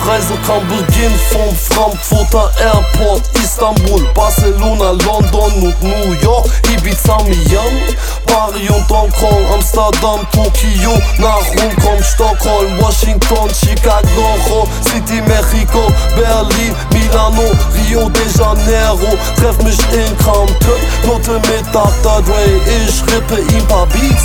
Reise kann beginnen vom Frankfurter Airport, Istanbul, Barcelona, London und New York, Ibiza, Miami, Paris und Hongkong, Amsterdam, Tokio, nach Rom kommt Stockholm, Washington, Chicago, Rom City, Mexico, Berlin, Milano, Rio de Janeiro. Treff mich in Compton, Note mit Dr. Dre, ich rippe ihm paar Beats.